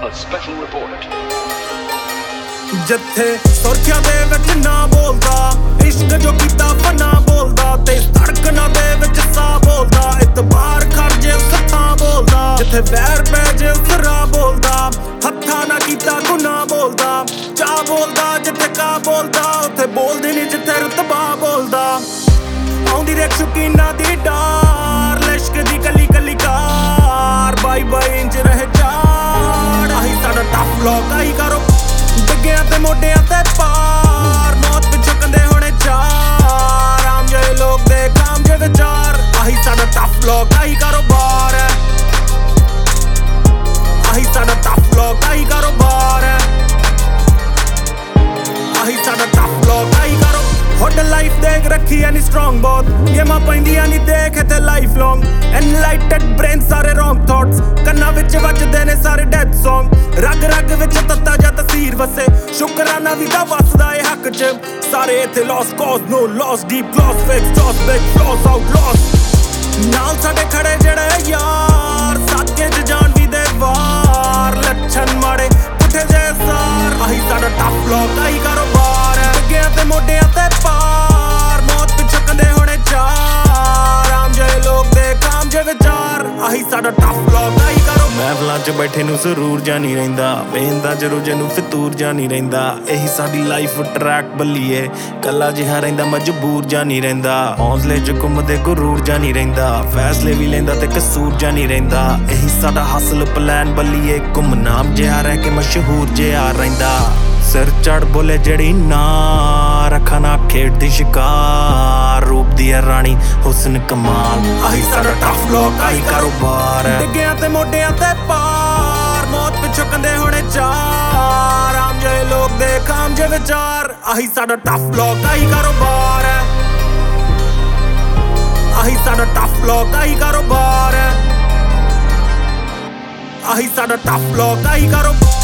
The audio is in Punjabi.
A special report. ਜਿੱਥੇ ਸੁਰਖੀਆਂ ਦੇ ਵਿੱਚ ਨਾ ਬੋਲਦਾ, ਇਸ਼ਕ ਜੋ ਕੀਤਾ ਫਨਾ ਬੋਲਦਾ, ਤੇ ਧੜਕਣਾਂ ਦੇ ਵਿੱਚ ਸਾਹ ਬੋਲਦਾ, ਇਤਬਾਰ ਖਰਜੇ ਉਸ ਥਾਂ ਬੋਲਦਾ, ਜਿੱਥੇ ਵੈਰ ਪੈ ਜੇ ਉਸ ਰਾਹ ਬੋਲਦਾ, ਹੱਥਾਂ ਨਾ ਕੀਤਾ ਗੁਨਾਹ ਬੋਲਦਾ, ਚਾਹ ਬੋਲਦਾ ਜਿੱਥੇ ਕਾ ਬੋਲਦਾ, ਉੱਥੇ ਬੋਲਦੀ ਨਹੀਂ ਜਿੱਥੇ ਰੁਤਬਾ ਬੋਲਦਾ। ਆਉਂਦੀ ਦੇਖ ਸ਼ੁਕੀਨਾ ਦੀ ਡਾਰ, ਲਿਸ਼ਕ ਦੀ ਕੱਲੀ ਕੱਲੀ ਕਾਰ, ਬਾਈ ਬਾਈ ਇੰਚ ਰਹੇ ਚਾੜ, ਆਹੀ ਸਾਡਾ ਟਫ ਲੋਕ ਆਹੀ ਕਰੋ ਡਿੱਗਿਆਂ ਤੇ ਮੋਢਿਆਂ ਤੇ ਪਾਰ, ਮੌਤ ਪਿੱਛੋਂ ਕੰਦੇ ਹੋਣੇ ਚਾਰ, ਆਮ ਜਿਹੇ ਲੋਕ ਦੇ ਕਾਮ ਜੇ ਵਿਚਾਰ, ਆਹੀ ਸਾਡਾ ਟਫ ਲੋਕ ਆਹੀ ਕਾਰੋਬਾਰ ਹੈ, ਆਹੀ ਸਾਡਾ ਟਫ ਲੋਕ ਆਹੀ ਕਾਰੋਬਾਰ ਹੈ, ਆਹੀ ਸਾਡਾ ਟਫ ਲੋਕ ਆਹੀ ਕਾਰੋ। ਹੁੱਡ ਲਾਈਫ ਦੇਖ ਰੱਖੀ ਐ ਨੀ ਸਟਰੋਂਗ ਬਹੁਤ, ਗੇਮਾਂ ਪੈਂਦੀਆਂ ਨੀ ਦੇਖ ਇੱਥੇ ਲਾਈਫ ਲੌਂਗ, ਐਨਲਾਈਟਡ ਬ੍ਰੇਨ ਸਾਰੇ ਰੌਂਗ ਥੌਟਸ, ਕੰਨਾਂ ਵਿੱਚ ਵੱਜਦੇ ਨੇ ਸਾਰੇ ਡੈਥ ਸੌਂਗ, ਰਗ ਰਗ ਵਿੱਚ ਤੱਤਾ ਜਾਂ ਤਸੀਰ ਵਸੇ, ਸ਼ੁਕਰਾਨਾ ਵੀ ਤਾਂ ਵਸਦਾ ਏ ਹੱਕ ਚ, ਸਾਰੇ ਇੱਥੇ loss cause no loss, deep loss fix toss big floss out loss, ਨਾਲ ਸਾਡੇ ਖੜੇ ਜਿਹੜੇ ਯਾਰ, ਸਾਥੀਆਂ ਚ ਜਾਣ ਵੀ ਦੇ ਵਾਰ, ਲੱਛਣ ਮਾੜੇ ਪੁੱਠੇ ਜੇ ਸਾਰ, ਆਹੀ ਸਾਡਾ ਟਫ ਲੋਕ ਆਹੀ ਕਾਰੋਬਾਰ ਹੈ, ਡਿੱਗਿਆਂ ਤੇ ਮੋਢਿਆਂ ਤੇ ਪਾਰ, ਮੌਤ ਪਿੱਛੋਂ ਕੰਦੇ ਹੋਣੇ ਚਾਰ, ਆਮ ਜਿਹੇ ਲੋਕ ਦੇ ਕਾਮ ਜੇ ਵਿਚਾਰ, ਆਹੀ ਸਾਡਾ ਟਫ ਲੋਕ ਆਹੀ ਕਾਰੋਬਾਰ। ਮਹਿਫਲਾਂ ਚ ਬੈਠੇ ਨੂੰ ਸਰੂਰ ਜਾ ਨਹੀਂ ਰਹਿੰਦਾ, ਵੇਂਦਾ ਚ ਰੋਜੇ ਨੂੰ ਫਿਤੂਰ ਜਾ ਨਹੀਂ ਰਹਿੰਦਾ, ਇਹੀ ਸਾਡੀ ਲਾਈਫ ਟਰੈਕ ਬੱਲੀਏ, ਕੱਲਾ ਜਿਹਾ ਰਹਿੰਦਾ ਮਜਬੂਰ ਜਾ ਨਹੀਂ ਰਹਿੰਦਾ, ਹੌਸਲੇ ਚ ਘੁੰਮਦੇ ਗੁਰੂਰ ਜਾ ਨਹੀਂ ਰਹਿੰਦਾ, ਫੈਸਲੇ ਵੀ ਲੈਂਦਾ ਤੇ ਕਸੂਰ ਜਾ ਨਹੀਂ ਰਹਿੰਦਾ, ਇਹੀ ਸਾਡਾ ਹਾਸਲ ਪਲਾਨ ਬੱਲੀਏ, ਗੁੰਮਨਾਮ ਜਿਹਾ ਰਹਿ ਕੇ ਮਸ਼ਹੂਰ ਜਿਹਾ ਰਹਿੰਦਾ, ਸਿਰ ਚੜ ਬੋਲੇ ਜਿਹੜੀ ਨਾ ਰੱਖਾ ਨਾ ਖੇਡਦੀ ਸ਼ਿਕਾਰ, ਰੂਪ ਦੀ ਰਾਣੀ ਹੁਸਨ ਕਮਾਲ, ਆਹੀ ਸਾਡਾ ਟਫ ਲੋਕ ਆਹੀ ਕਾਰੋਬਾਰ ਹੈ, ਡਿੱਗਿਆਂ ਤੇ ਮੋਢਿਆਂ ਤੇ ਪਾਰ, ਮੌਤ ਪਿੱਛੋਂ ਕੰਦੇ ਹੋਣੇ ਚਾਰ, ਆਮ ਜਿਹੇ ਲੋਕ ਦੇ ਕਾਮ ਜੇ ਵਿਚਾਰ, ਆਹੀ ਸਾਡਾ ਟਫ ਲੋਕ ਆਹੀ ਕਾਰੋਬਾਰ ਹੈ, ਆਹੀ ਸਾਡਾ ਟਫ ਲੋਕ ਆਹੀ ਕਾਰੋਬਾਰ ਹੈ, ਆਹੀ ਸਾਡਾ ਟਫ ਲੋਕ ਆਹੀ ਕਾਰੋਬਾਰ।